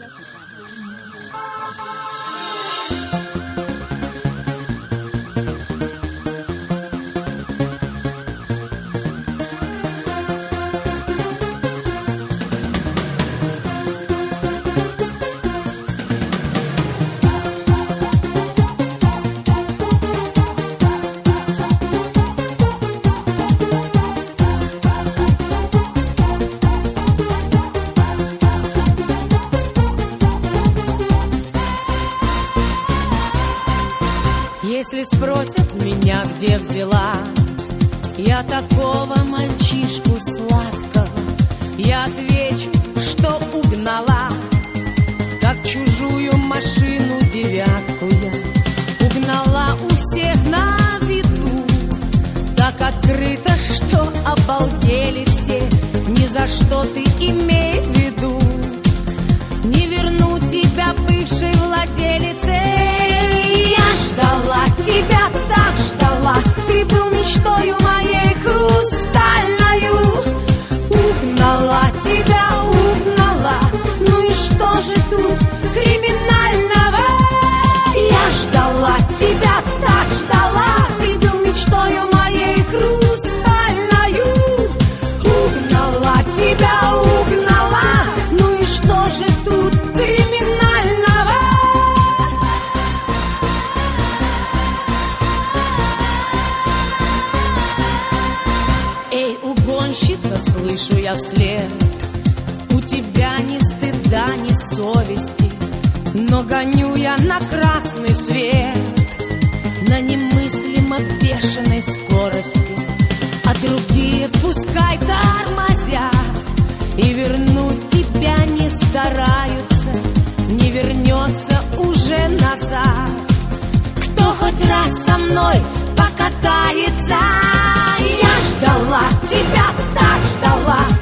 Если спросят меня, где взяла я такого мальчишку сладкого, я отвечу, что угнала, как чужую машину девятку я. Угнала у всех на виду, так открыто, что обалдели все. Ни за что ты имей в виду, не верну тебя бывшей владелице. Я ждала тебя, так ждала, ты был мечтою моей хрустальною. Угнала тебя, угнала, ну и что же тут криминального? Я ждала тебя, так ждала, ты был мечтою моей хрустальною. Угнала тебя, угнала, ну и что же тут криминального? Эй, угонщица, слышу я вслед, у тебя ни стыда, ни совести, но гоню я на красный свет на немыслимо бешеной скорости, а другие пускай тормозят и вернуть тебя не стараются, не вернется уже назад. Кто хоть раз со мной покатается? Я ждала тебя, так ждала,